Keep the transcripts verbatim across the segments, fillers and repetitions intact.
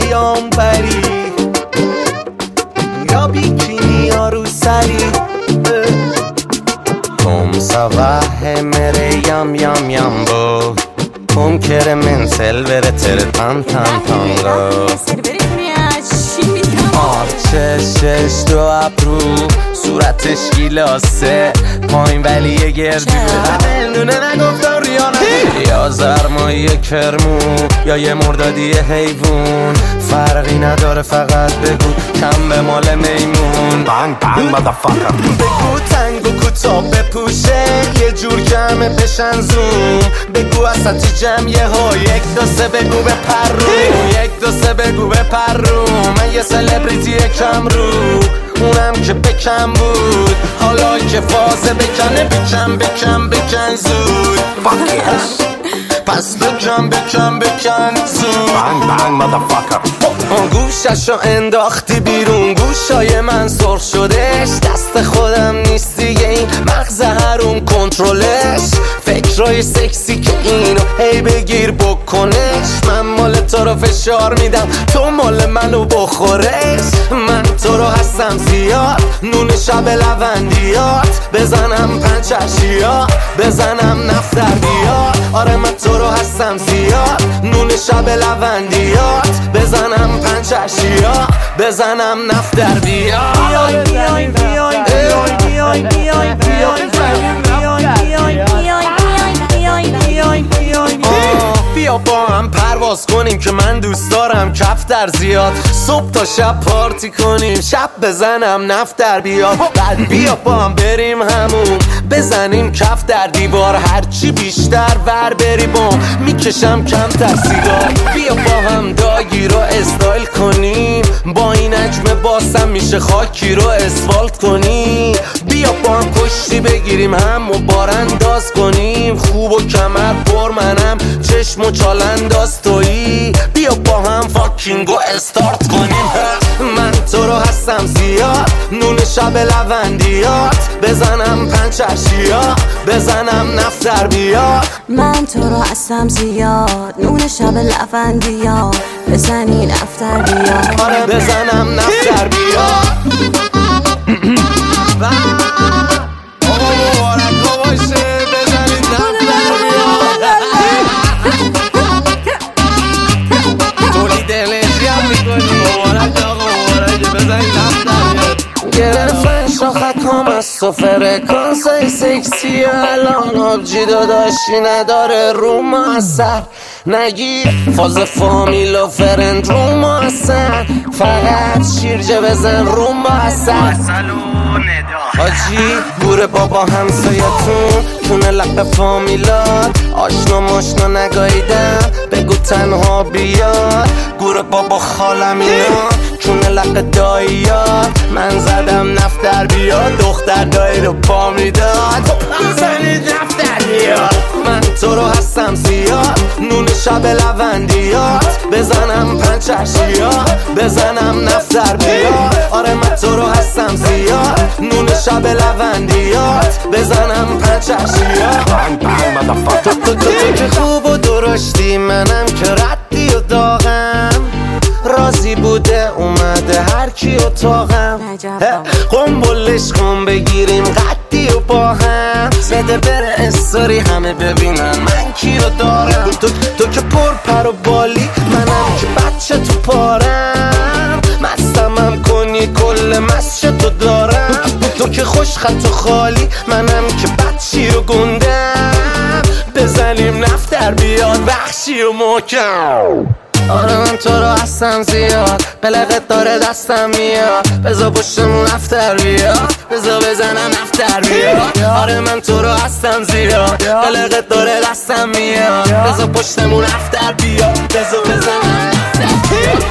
یا اون پری، یا بیکینی یا رو سری. Kom sabah mere yam yam yambo, kom kere men selvere tere tan tan tango. آرچشش دو ابرو صورتش گیلاسه پایین ولی یه گردی نونه نگفتم ریانه یا زرمایی کرمو یا یه مردادی حیوون فرقی نداره فقط بگو کم به مال میمون بانگ بانگ مادرفاکر بگو تنگو کوتاه بپوشه یه جور جمعه بشن زوم بگو اساتی جمع یه ها یک دو سه بگو به پرروم یک دو سه بگو به پرروم من یه سلبریتی کم رو اونم که بکم بود حالا که فازه بکنه بکن بکن بکن زود پس بکن بکن بکن زود بانگ بانگ مادرفاکر گوششو انداختی بیرون گوشای من سرخ شدش دست خودم نیست دیگه این مغز هرون کنترلش فکرای سکسی که اینو هی بگیر بکنش من مال تو رو فشار میدم تو مال منو بخورش من تو رو هستم زیاد نون شب لوندیات بزنم پنچشیا بزنم نفتر بیاد آره من تو رو هستم زیاد نون شب لوندیات بزنم پنچشیا بزنم نفتر بیاد بیای بیای بیای بیای بیای بیای بیا با هم پرواز کنیم که من دوست دارم کفتر زیاد صبح تا شب پارتی کنیم شب بزنم نفتر بیاد بعد بیا با هم بریم همون بزنیم کف در دیوار هرچی بیشتر ور بری بام میکشم کمتر سیگار بیا با هم داگی رو استایل کنیم با این اجمه باسم میشه خاکی رو اسفالت کنیم بیا با هم کشتی بگیریم هم و بارانداز کنیم خوب و کمر پر منم چشم و چالنداز تویی بیا با هم فاکینگو استارت کنیم من تو رو هستم زیاد نون شب لوندیات بزنم پنچشیا بزنم نفتر بیاد من تو رو هستم زیاد نون شب لوندیات بزنی نفتر بیاد آره بزنم نفتر بیاد آقا مبارکا باشه بزنید نفتر بیاد تولید انرژی هم میکنی مبارک آقا مبارک بزنید نفتر بیاد گرفتن شاخکام از تو فرکانس های سکسی الان آبجی داداشی نداره رو ما اثر نگی فاز فامیل و فرند رو ما اثر فقط شیرجه بزن رو ما اثر حاجی گوره بابا همسایتون تونه لق فامیلات آشنا ماشنا نگاییدم بگو تنها بیاد گوره بابا خالم اینا تونه لق داییات من زدم نفتر بیاد دختر دایی رو پا میداد زنید نفتر بیاد من تو رو هستم زیاد نون شب لوندیات بزنم پنچشیا بزنم نفتر بیاد آره من تو رو هستم زیاد نون شب لوندیات بزنم پنچشیا تو تو تو که خوب و درشتی منم که ردی و داغم راضی بوده اومده هر کی اتاقم قنبلش کن بگیریم قدی و با هم بده بره استوری همه ببینن من کی رو دارم تو, تو که پر پر و بالی منم که بچه تو پارم مستمم کنی کل مسش تو دارم تو که خوش خط و خالی منم که بچی و گندم بزنیم نفتر بیاد بخشی و محکم آره من تو رو هستم زیاد بلغت داره دستم میاد بزا پشتمون نفتر بیاد بزا بزنم نفتر بیاد آره من تو رو هستم زیاد بلغت داره دستم میاد بزا پشتمون نفتر بیاد بزا بزنم نفتر بیاد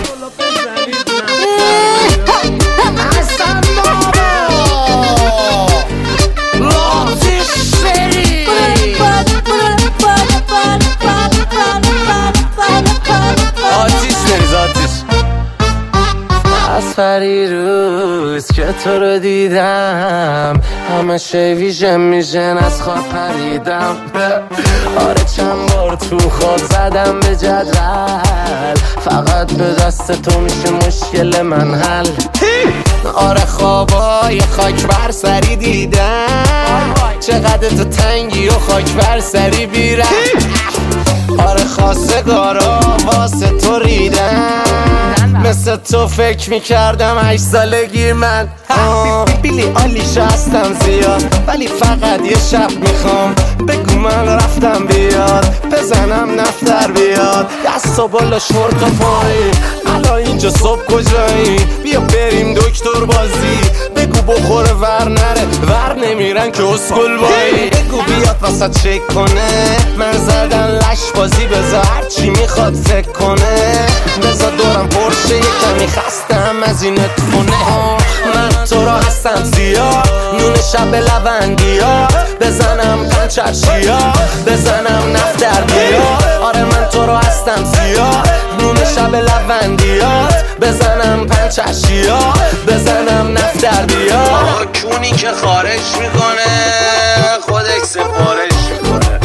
از فریروز که تو رو دیدم همه شی ویژن میشن از خواب پریدم آره چند بار تو خواب زدم به جدول، فقط به دست تو میشه مشکل من حل. آره خوابای خاک بر سری دیدم، چقدر تو تنگی و خاک بر سری بیرم. آره خواستگارا واسه تو ریدم، مثل تو فکر میکردم هشت سالگی من. بیلی آلیش هستم زیاد، ولی فقط یه شب میخوام بگو من رفتم بیاد، بزنم نفتر بیاد. دست و بالا شورت و پایی، الان اینجا صبح کجایی؟ بیا بریم دکتر بازی، بگو بخوره ور نره، ور نمیرن که اسکل بایی. بگو بیاد واسه چک کنه، من زدن لش بازی، بذار هرچی میخواد فکر کنه. بذار دورم پرشه یه کمی خستم از این اتفونه. من تو را هستم زیاد، نون شب لوندیات، بزنم پنچرشیات، بزنم نفتر بیاد. آره من تو را هستم زیاد، نون شب لوندیات، بزنم پنچرشیات، بزنم نفتر بیاد. کونی که خارج میکنه خودش سفارش میکنه،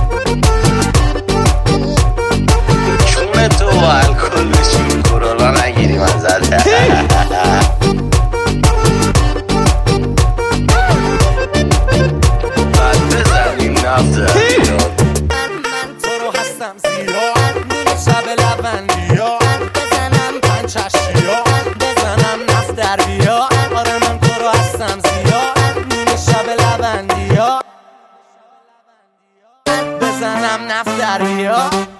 چون تو الکل بشین کرونا نگیری من زده. بعد بزنیم نفتر بیاد. من تو رو هستم زیاد، نون شب لوندیات، بزنم پنچرشیات، بزنم نفتر بیاد. آره من تو رو هستم زیاد، نون شب لوندیات، بزنم نفتر بیاد.